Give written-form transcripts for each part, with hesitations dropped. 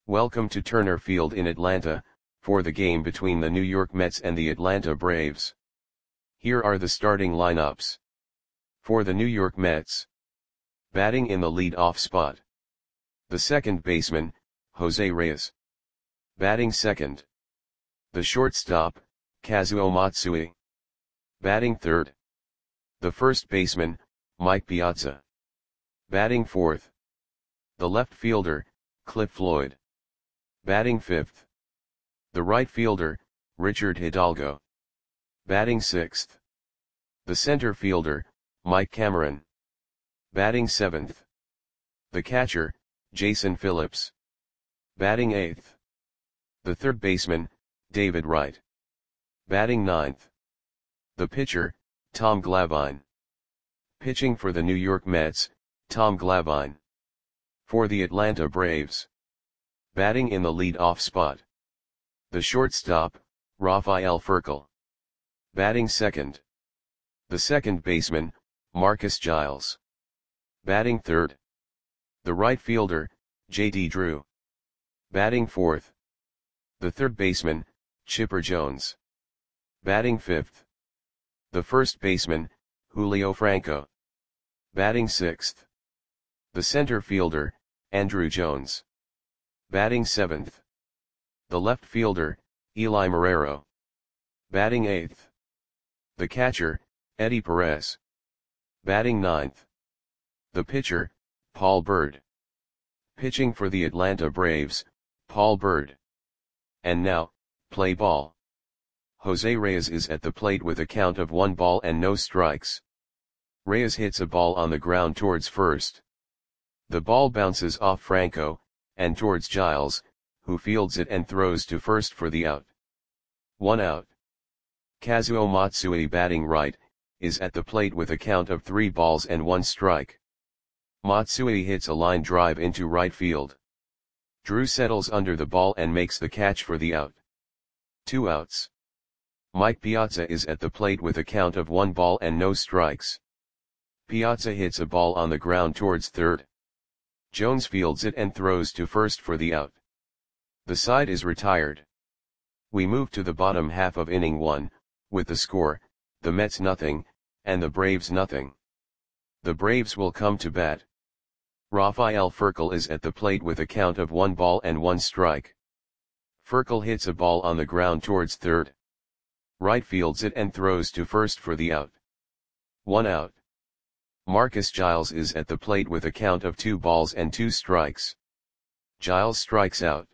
Welcome to Turner Field in Atlanta, for the game between the New York Mets and the Atlanta Braves. Here are the starting lineups. For the New York Mets. Batting in the lead-off spot. The second baseman, Jose Reyes. Batting second. The shortstop, Kazuo Matsui. Batting third. The first baseman, Mike Piazza. Batting fourth. The left fielder, Cliff Floyd. Batting fifth. The right fielder, Richard Hidalgo. Batting sixth. The center fielder, Mike Cameron. Batting seventh. The catcher, Jason Phillips. Batting eighth. The third baseman, David Wright. Batting ninth. The pitcher, Tom Glavine. Pitching for the New York Mets, Tom Glavine. For the Atlanta Braves. Batting in the lead-off spot. The shortstop, Rafael Furcal. Batting second. The second baseman, Marcus Giles. Batting third. The right fielder, J.D. Drew. Batting fourth. The third baseman, Chipper Jones. Batting fifth. The first baseman, Julio Franco. Batting sixth. The center fielder, Andruw Jones. Batting seventh. The left fielder, Eli Marrero. Batting eighth. The catcher, Eddie Perez. Batting ninth. The pitcher, Paul Byrd. Pitching for the Atlanta Braves, Paul Byrd. And now, play ball. Jose Reyes is at the plate with a count of 1 ball and no strikes. Reyes hits a ball on the ground towards first. The ball bounces off Franco, and towards Giles, who fields it and throws to first for the out. 1 out. Kazuo Matsui, batting right, is at the plate with a count of 3 balls and 1 strike. Matsui hits a line drive into right field. Drew settles under the ball and makes the catch for the out. 2 outs. Mike Piazza is at the plate with a count of 1 ball and no strikes. Piazza hits a ball on the ground towards third. Jones fields it and throws to first for the out. The side is retired. We move to the bottom half of inning 1, with the score, the Mets nothing, and the Braves nothing. The Braves will come to bat. Rafael Furcal is at the plate with a count of 1 ball and 1 strike. Furcal hits a ball on the ground towards third. Right fields it and throws to first for the out. 1 out. Marcus Giles is at the plate with a count of 2 balls and 2 strikes. Giles strikes out.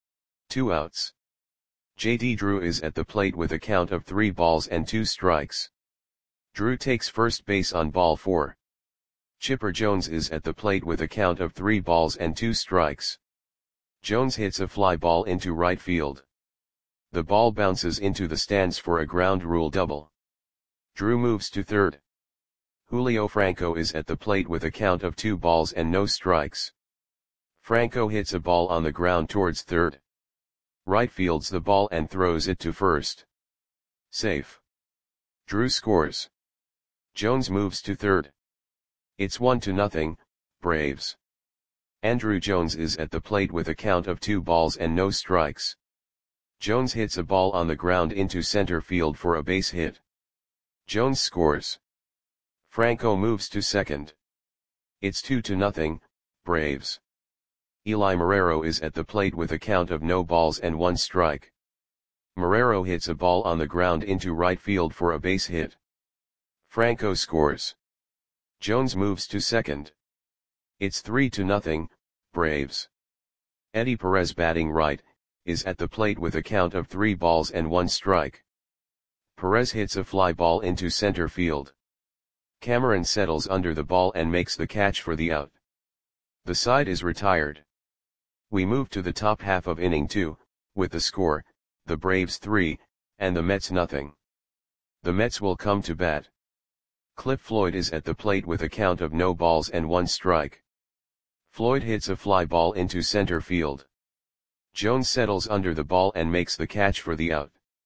2 outs. J.D. Drew is at the plate with a count of 3 balls and 2 strikes. Drew takes first base on ball 4. Chipper Jones is at the plate with a count of 3 balls and 2 strikes. Jones hits a fly ball into right field. The ball bounces into the stands for a ground rule double. Drew moves to third. Julio Franco is at the plate with a count of 2 balls and no strikes. Franco hits a ball on the ground towards third. Right fields the ball and throws it to first. Safe. Drew scores. Jones moves to third. It's 1-0, Braves. Andruw Jones is at the plate with a count of 2 balls and no strikes. Jones hits a ball on the ground into center field for a base hit. Jones scores. Franco moves to second. It's 2-0, Braves. Eli Marrero is at the plate with a count of no balls and 1 strike. Marrero hits a ball on the ground into right field for a base hit. Franco scores. Jones moves to second. It's 3-0, Braves. Eddie Perez, batting right, is at the plate with a count of 3 balls and 1 strike. Perez hits a fly ball into center field. Cameron settles under the ball and makes the catch for the out. The side is retired. We move to the top half of inning 2, with the score, the Braves 3, and the Mets nothing. The Mets will come to bat. Cliff Floyd is at the plate with a count of no balls and 1 strike. Floyd hits a fly ball into center field. Jones settles under the ball and makes the catch for the out.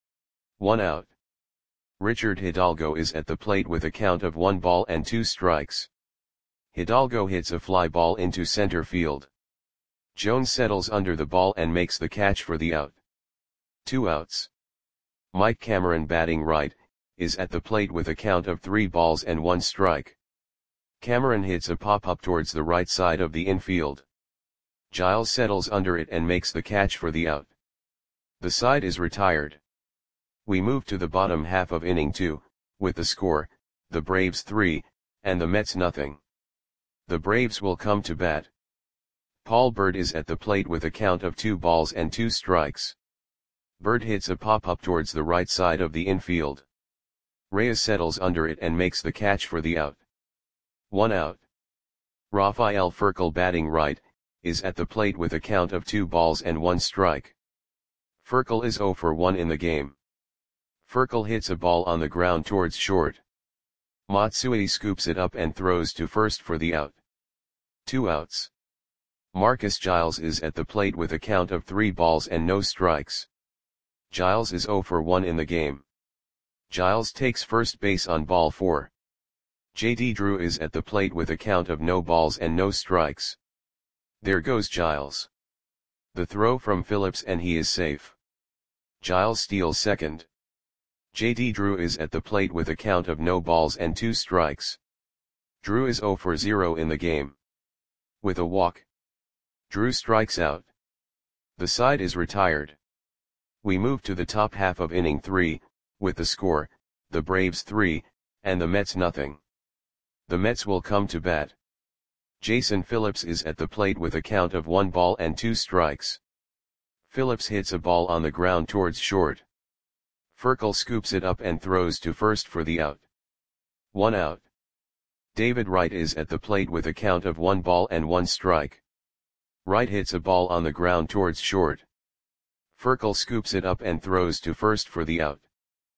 1 out. Richard Hidalgo is at the plate with a count of 1 ball and 2 strikes. Hidalgo hits a fly ball into center field. Jones settles under the ball and makes the catch for the out. 2 outs. Mike Cameron, batting right, is at the plate with a count of 3 balls and 1 strike. Cameron hits a pop-up towards the right side of the infield. Giles settles under it and makes the catch for the out. The side is retired. We move to the bottom half of inning 2, with the score, the Braves 3, and the Mets nothing. The Braves will come to bat. Paul Bird is at the plate with a count of 2 balls and 2 strikes. Bird hits a pop-up towards the right side of the infield. Reyes settles under it and makes the catch for the out. 1 out. Rafael Furcal, batting right, is at the plate with a count of 2 balls and 1 strike. Furcal is 0 for 1 in the game. Furcal hits a ball on the ground towards short. Matsui scoops it up and throws to first for the out. 2 outs. Marcus Giles is at the plate with a count of 3 balls and no strikes. Giles is 0 for 1 in the game. Giles takes first base on ball 4. J.D. Drew is at the plate with a count of no balls and no strikes. There goes Giles. The throw from Phillips and he is safe. Giles steals second. J.D. Drew is at the plate with a count of no balls and 2 strikes. Drew is 0 for 0 in the game. With a walk, Drew strikes out. The side is retired. We move to the top half of inning 3, with the score, the Braves 3, and the Mets nothing. The Mets will come to bat. Jason Phillips is at the plate with a count of 1 ball and 2 strikes. Phillips hits a ball on the ground towards short. Furcal scoops it up and throws to first for the out. 1 out. David Wright is at the plate with a count of 1 ball and 1 strike. Wright hits a ball on the ground towards short. Furcal scoops it up and throws to first for the out.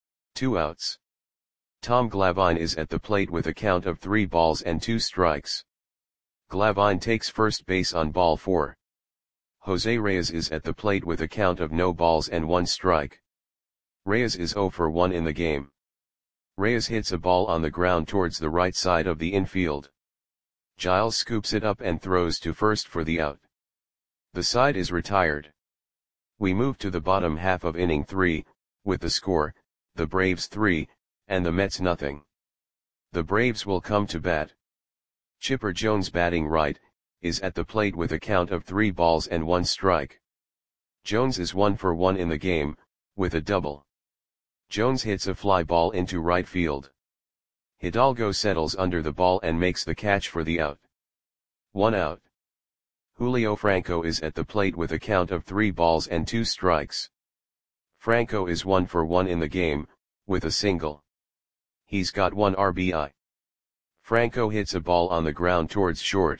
2 outs. Tom Glavine is at the plate with a count of 3 balls and 2 strikes. Glavine takes first base on ball 4. Jose Reyes is at the plate with a count of no balls and 1 strike. Reyes is 0 for 1 in the game. Reyes hits a ball on the ground towards the right side of the infield. Giles scoops it up and throws to first for the out. The side is retired. We move to the bottom half of inning 3, with the score, the Braves 3, and the Mets nothing. The Braves will come to bat. Chipper Jones, batting right, is at the plate with a count of 3 balls and 1 strike. Jones is 1 for 1 in the game, with a double. Jones hits a fly ball into right field. Hidalgo settles under the ball and makes the catch for the out. 1 out. Julio Franco is at the plate with a count of 3 balls and 2 strikes. Franco is 1 for 1 in the game, with a single. He's got 1 RBI. Franco hits a ball on the ground towards short.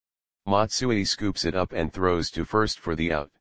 Matsui scoops it up and throws to first for the out.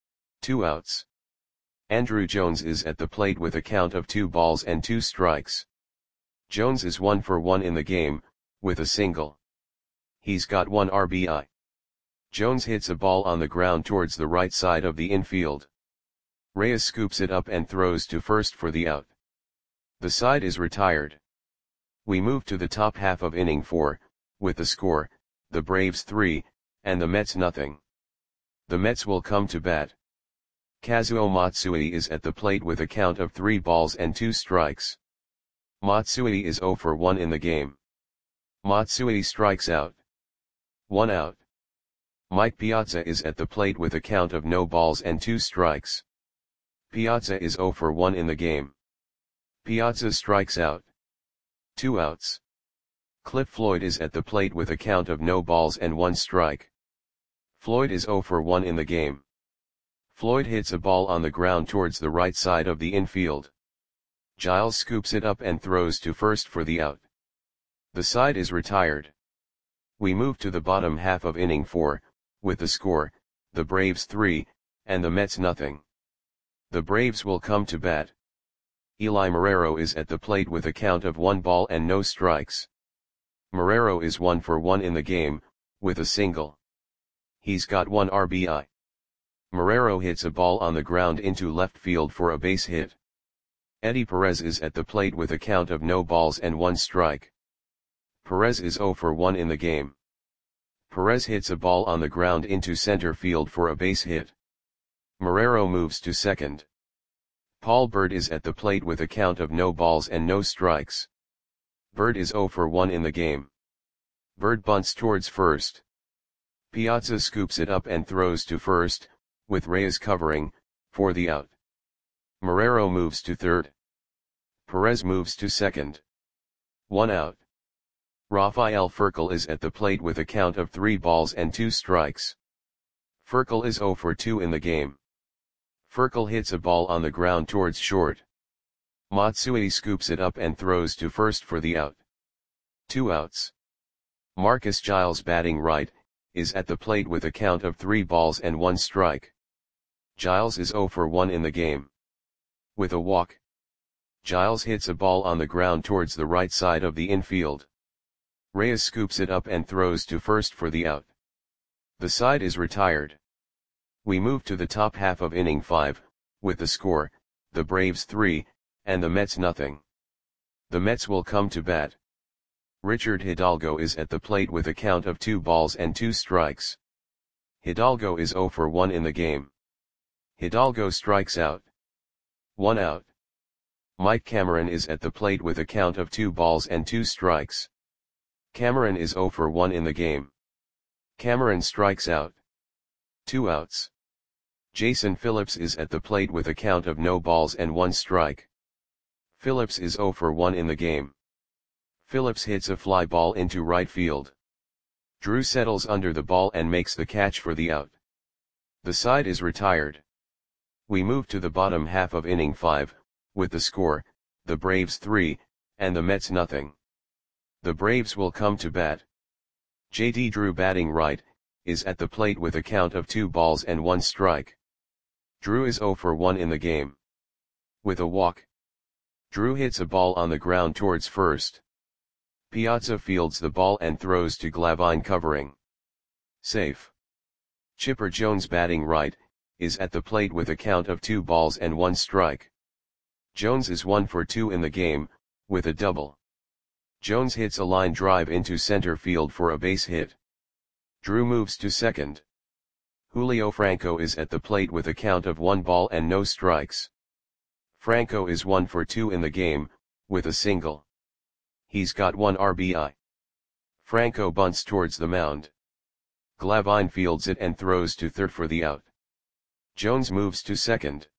2 outs. Andrew Jones is at the plate with a count of 2 balls and 2 strikes. Jones is 1 for 1 in the game, with a single. He's got 1 RBI. Jones hits a ball on the ground towards the right side of the infield. Reyes scoops it up and throws to first for the out. The side is retired. We move to the top half of inning 4, with the score, the Braves 3, and the Mets nothing. The Mets will come to bat. Kazuo Matsui is at the plate with a count of 3 balls and 2 strikes. Matsui is 0 for 1 in the game. Matsui strikes out. 1 out. Mike Piazza is at the plate with a count of no balls and 2 strikes. Piazza is 0 for 1 in the game. Piazza strikes out. 2 outs. Cliff Floyd is at the plate with a count of no balls and 1 strike. Floyd is 0 for 1 in the game. Floyd hits a ball on the ground towards the right side of the infield. Giles scoops it up and throws to first for the out. The side is retired. We move to the bottom half of inning 4, with the score, the Braves 3, and the Mets nothing. The Braves will come to bat. Eli Marrero is at the plate with a count of 1 ball and no strikes. Marrero is 1 for 1 in the game, with a single. He's got 1 RBI. Marrero hits a ball on the ground into left field for a base hit. Eddie Perez is at the plate with a count of no balls and 1 strike. Perez is 0 for 1 in the game. Perez hits a ball on the ground into center field for a base hit. Marrero moves to second. Paul Bird is at the plate with a count of no balls and no strikes. Bird is 0 for 1 in the game. Bird bunts towards first. Piazza scoops it up and throws to first, with Reyes covering, for the out. Marrero moves to third. Perez moves to second. 1 out. Rafael Furcal is at the plate with a count of 3 balls and 2 strikes. Furcal is 0 for 2 in the game. Furcal hits a ball on the ground towards short. Matsui scoops it up and throws to first for the out. 2 outs. Marcus Giles, batting right, is at the plate with a count of 3 balls and 1 strike. Giles is 0 for 1 in the game. With a walk, Giles hits a ball on the ground towards the right side of the infield. Reyes scoops it up and throws to first for the out. The side is retired. We move to the top half of inning 5, with the score, the Braves 3, and the Mets nothing. The Mets will come to bat. Richard Hidalgo is at the plate with a count of 2 balls and 2 strikes. Hidalgo is 0 for 1 in the game. Hidalgo strikes out. 1 out. Mike Cameron is at the plate with a count of 2 balls and 2 strikes. Cameron is 0 for 1 in the game. Cameron strikes out. 2 outs. Jason Phillips is at the plate with a count of no balls and 1 strike. Phillips is 0 for 1 in the game. Phillips hits a fly ball into right field. Drew settles under the ball and makes the catch for the out. The side is retired. We move to the bottom half of inning 5, with the score, the Braves 3, and the Mets nothing. The Braves will come to bat. J.D. Drew, batting right, is at the plate with a count of 2 balls and 1 strike. Drew is 0 for 1 in the game. With a walk, Drew hits a ball on the ground towards first. Piazza fields the ball and throws to Glavine, covering. Safe. Chipper Jones, batting right, is at the plate with a count of 2 balls and 1 strike. Jones is 1 for 2 in the game, with a double. Jones hits a line drive into center field for a base hit. Drew moves to second. Julio Franco is at the plate with a count of 1 ball and no strikes. Franco is 1 for 2 in the game, with a single. He's got 1 RBI. Franco bunts towards the mound. Glavine fields it and throws to third for the out. Jones moves to second.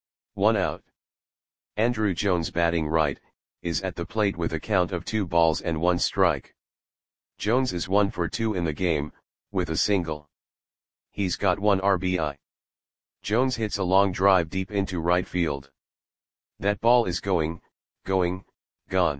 1 out. Andrew Jones, batting right, is at the plate with a count of 2 balls and 1 strike. Jones is 1 for 2 in the game, with a single. He's got 1 RBI. Jones hits a long drive deep into right field. That ball is going, gone.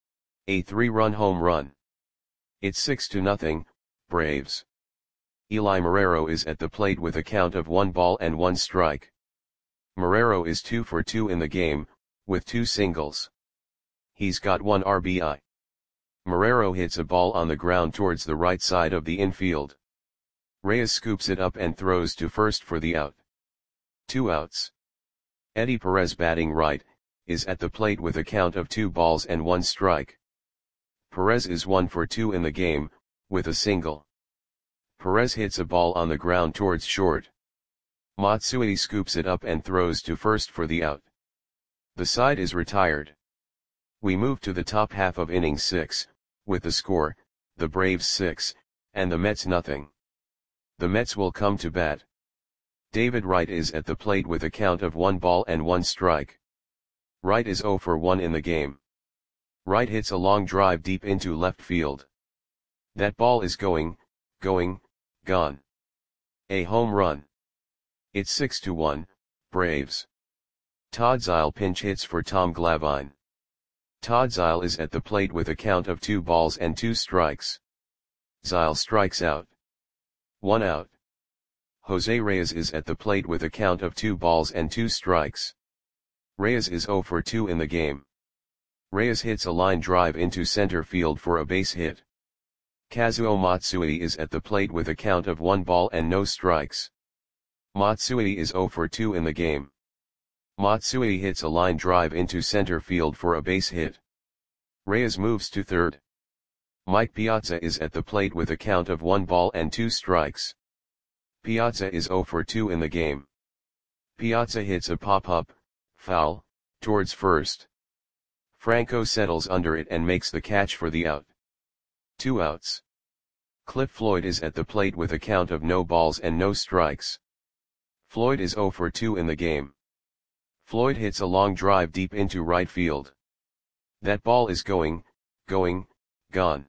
A 3-run home run. It's 6-0, Braves. Eli Marrero is at the plate with a count of 1 ball and 1 strike. Marrero is 2 for 2 in the game, with 2 singles. He's got 1 RBI. Marrero hits a ball on the ground towards the right side of the infield. Reyes scoops it up and throws to first for the out. 2 outs. Eddie Perez, batting right, is at the plate with a count of 2 balls and 1 strike. Perez is 1 for 2 in the game, with a single. Perez hits a ball on the ground towards short. Matsui scoops it up and throws to first for the out. The side is retired. We move to the top half of inning 6, with the score, the Braves 6, and the Mets nothing. The Mets will come to bat. David Wright is at the plate with a count of 1 ball and 1 strike. Wright is 0 for 1 in the game. Wright hits a long drive deep into left field. That ball is going, gone. A home run. It's 6-1, Braves. Todd Zeile pinch hits for Tom Glavine. Todd Zeile is at the plate with a count of 2 balls and 2 strikes. Zeile strikes out. 1 out. Jose Reyes is at the plate with a count of 2 balls and 2 strikes. Reyes is 0 for 2 in the game. Reyes hits a line drive into center field for a base hit. Kazuo Matsui is at the plate with a count of 1 ball and no strikes. Matsui is 0 for 2 in the game. Matsui hits a line drive into center field for a base hit. Reyes moves to third. Mike Piazza is at the plate with a count of 1 ball and 2 strikes. Piazza is 0 for 2 in the game. Piazza hits a pop-up, foul, towards first. Franco settles under it and makes the catch for the out. 2 outs. Cliff Floyd is at the plate with a count of no balls and no strikes. Floyd is 0 for 2 in the game. Floyd hits a long drive deep into right field. That ball is going, gone.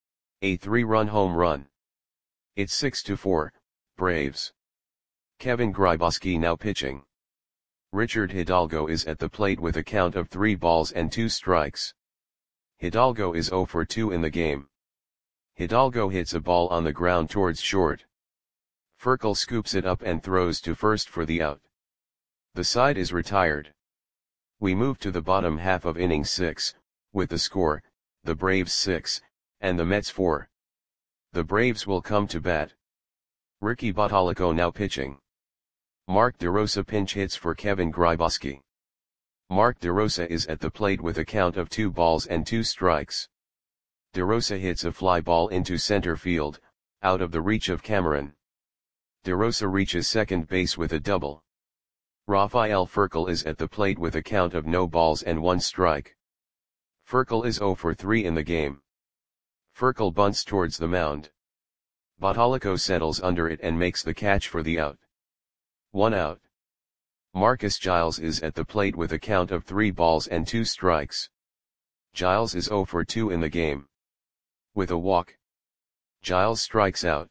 A 3-run home run. It's 6-4, Braves. Kevin Grybauski now pitching. Richard Hidalgo is at the plate with a count of 3 balls and 2 strikes. Hidalgo is 0 for 2 in the game. Hidalgo hits a ball on the ground towards short. Furkel scoops it up and throws to first for the out. The side is retired. We move to the bottom half of inning 6, with the score, the Braves 6, and the Mets 4. The Braves will come to bat. Ricky Bottalico now pitching. Mark DeRosa pinch hits for Kevin Grybauski. Mark DeRosa is at the plate with a count of 2 balls and 2 strikes. DeRosa hits a fly ball into center field, out of the reach of Cameron. DeRosa reaches second base with a double. Rafael Furkel is at the plate with a count of no balls and 1 strike. Furkel is 0 for 3 in the game. Furkel bunts towards the mound. Bottalico settles under it and makes the catch for the out. 1 out. Marcus Giles is at the plate with a count of 3 balls and 2 strikes. Giles is 0 for 2 in the game. With a walk, Giles strikes out.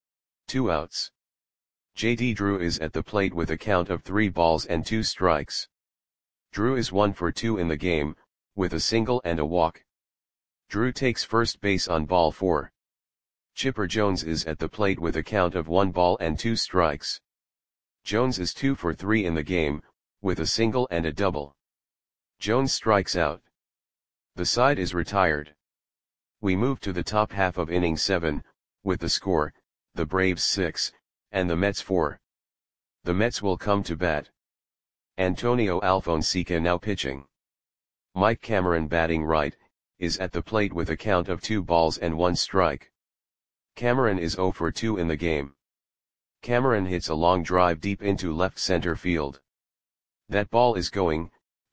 2 outs. J.D. Drew is at the plate with a count of 3 balls and 2 strikes. Drew is 1 for 2 in the game, with a single and a walk. Drew takes first base on ball 4. Chipper Jones is at the plate with a count of 1 ball and 2 strikes. Jones is 2 for 3 in the game, with a single and a double. Jones strikes out. The side is retired. We move to the top half of inning 7, with the score, the Braves 6, and the Mets 4. The Mets will come to bat. Antonio Alfonseca now pitching. Mike Cameron batting right, is at the plate with a count of 2 balls and 1 strike. Cameron is 0 for 2 in the game. Cameron hits a long drive deep into left center field. That ball is going,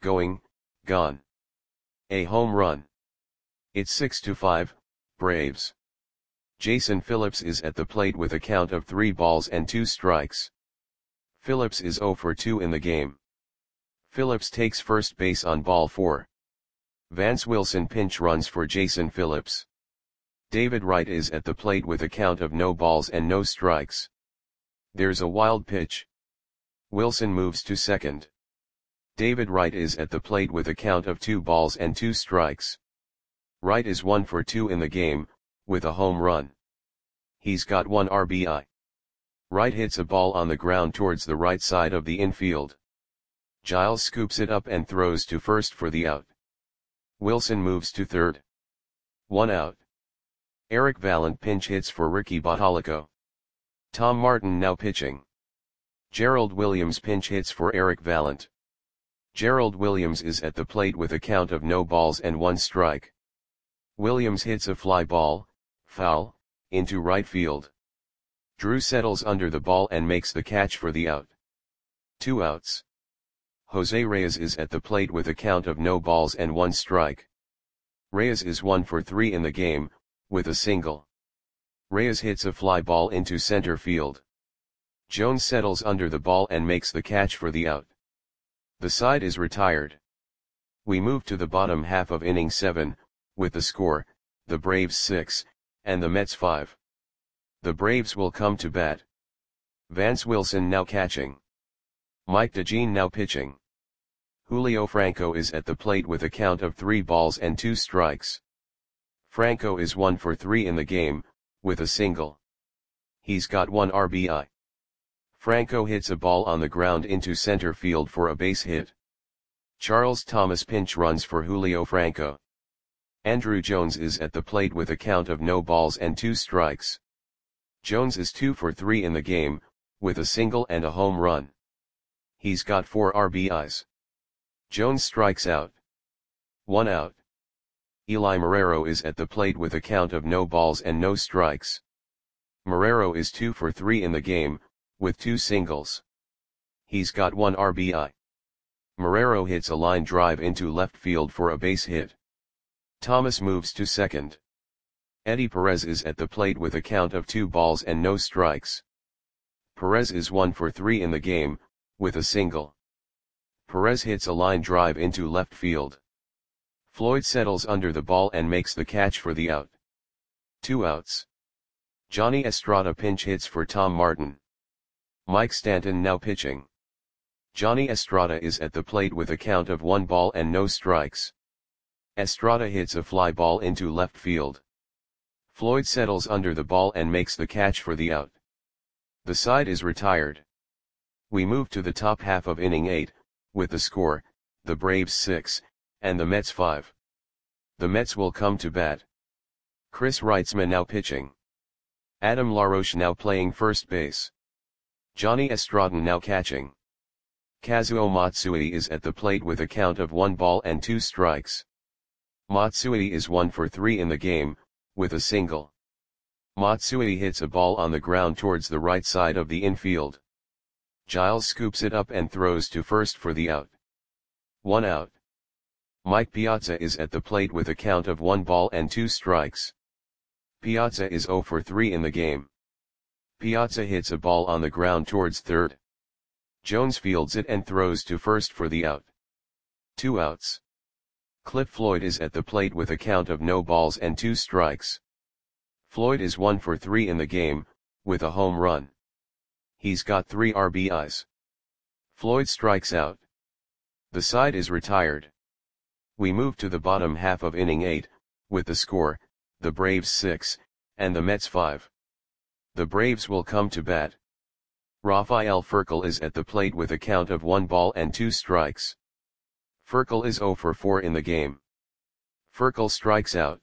gone. A home run. It's 6-5, Braves. Jason Phillips is at the plate with a count of 3 balls and 2 strikes. Phillips is 0 for 2 in the game. Phillips takes first base on ball 4. Vance Wilson pinch runs for Jason Phillips. David Wright is at the plate with a count of no balls and no strikes. There's a wild pitch. Wilson moves to second. David Wright is at the plate with a count of 2 balls and 2 strikes. Wright is 1 for 2 in the game, with a home run. He's got 1 RBI. Wright hits a ball on the ground towards the right side of the infield. Giles scoops it up and throws to first for the out. Wilson moves to third. 1 out. Eric Vallant pinch hits for Ricky Bottalico. Tom Martin now pitching. Gerald Williams pinch hits for Eric Vallant. Gerald Williams is at the plate with a count of no balls and 1 strike. Williams hits a fly ball, foul, into right field. Drew settles under the ball and makes the catch for the out. 2 outs. Jose Reyes is at the plate with a count of no balls and 1 strike. Reyes is 1 for 3 in the game, with a single. Reyes hits a fly ball into center field. Jones settles under the ball and makes the catch for the out. The side is retired. We move to the bottom half of inning 7, with the score, the Braves 6, and the Mets 5. The Braves will come to bat. Vance Wilson now catching. Mike DeJean now pitching. Julio Franco is at the plate with a count of 3 balls and 2 strikes. Franco is 1 for 3 in the game, with a single. He's got 1 RBI. Franco hits a ball on the ground into center field for a base hit. Charles Thomas pinch runs for Julio Franco. Andrew Jones is at the plate with a count of no balls and 2 strikes. Jones is 2 for 3 in the game, with a single and a home run. He's got 4 RBIs. Jones strikes out. 1 out. Eli Marrero is at the plate with a count of no balls and no strikes. Marrero is 2 for 3 in the game, with 2 singles. He's got 1 RBI. Marrero hits a line drive into left field for a base hit. Thomas moves to second. Eddie Perez is at the plate with a count of 2 balls and no strikes. Perez is 1 for 3 in the game, with a single. Perez hits a line drive into left field. Floyd settles under the ball and makes the catch for the out. 2 outs. Johnny Estrada pinch hits for Tom Martin. Mike Stanton now pitching. Johnny Estrada is at the plate with a count of 1 ball and no strikes. Estrada hits a fly ball into left field. Floyd settles under the ball and makes the catch for the out. The side is retired. We move to the top half of inning 8, with the score, the Braves 6, and the Mets 5. The Mets will come to bat. Chris Reitzman now pitching. Adam LaRoche now playing first base. Johnny Estrada now catching. Kazuo Matsui is at the plate with a count of 1 ball and 2 strikes. Matsui is 1 for 3 in the game, with a single. Matsui hits a ball on the ground towards the right side of the infield. Giles scoops it up and throws to first for the out. 1 out. Mike Piazza is at the plate with a count of 1 ball and 2 strikes. Piazza is 0 for 3 in the game. Piazza hits a ball on the ground towards third. Jones fields it and throws to first for the out. 2 outs. Cliff Floyd is at the plate with a count of no balls and 2 strikes. Floyd is 1 for 3 in the game, with a home run. He's got 3 RBIs. Floyd strikes out. The side is retired. We move to the bottom half of inning 8, with the score, the Braves 6, and the Mets 5. The Braves will come to bat. Rafael Furcal is at the plate with a count of 1 ball and 2 strikes. Furcal is 0 for 4 in the game. Furcal strikes out.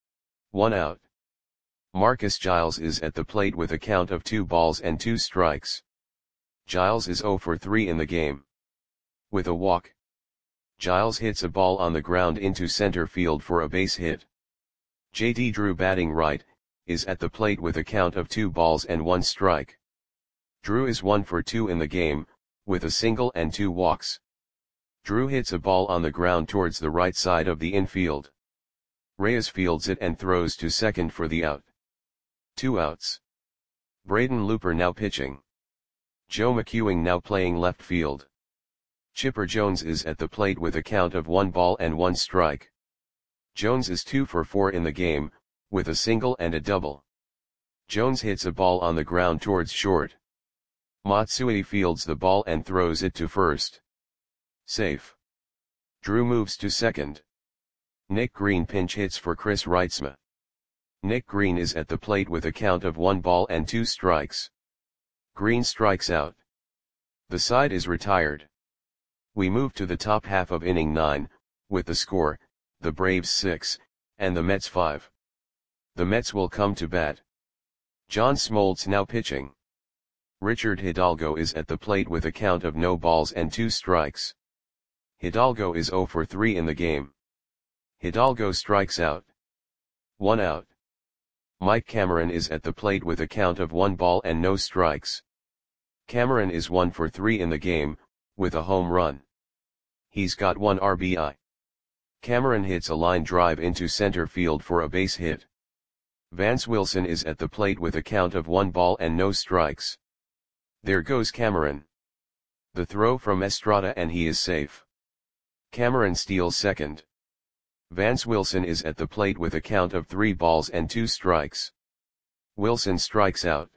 1 out. Marcus Giles is at the plate with a count of 2 balls and 2 strikes. Giles is 0 for 3 in the game. With a walk. Giles hits a ball on the ground into center field for a base hit. J.D. Drew batting right, is at the plate with a count of 2 balls and 1 strike. Drew is 1 for 2 in the game, with a single and 2 walks. Drew hits a ball on the ground towards the right side of the infield. Reyes fields it and throws to second for the out. 2 outs. Braden Looper now pitching. Joe McEwing now playing left field. Chipper Jones is at the plate with a count of 1 ball and 1 strike. Jones is 2 for 4 in the game, with a single and a double. Jones hits a ball on the ground towards short. Matsui fields the ball and throws it to first. Safe. Drew moves to second. Nick Green pinch hits for Chris Reitzman. Nick Green is at the plate with a count of 1 ball and 2 strikes. Green strikes out. The side is retired. We move to the top half of inning 9, with the score, the Braves 6, and the Mets 5. The Mets will come to bat. John Smoltz now pitching. Richard Hidalgo is at the plate with a count of no balls and 2 strikes. Hidalgo is 0 for 3 in the game. Hidalgo strikes out. 1 out. Mike Cameron is at the plate with a count of 1 ball and no strikes. Cameron is 1 for 3 in the game, with a home run. He's got 1 RBI. Cameron hits a line drive into center field for a base hit. Vance Wilson is at the plate with a count of 1 ball and no strikes. There goes Cameron. The throw from Estrada and he is safe. Cameron steals second. Vance Wilson is at the plate with a count of 3 balls and 2 strikes. Wilson strikes out.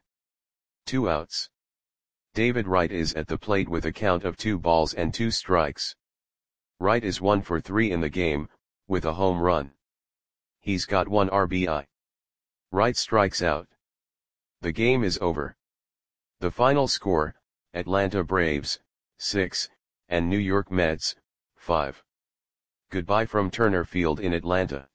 2 outs. David Wright is at the plate with a count of 2 balls and 2 strikes. Wright is 1 for 3 in the game, with a home run. He's got 1 RBI. Wright strikes out. The game is over. The final score, Atlanta Braves, 6, and New York Mets, 5. Goodbye from Turner Field in Atlanta.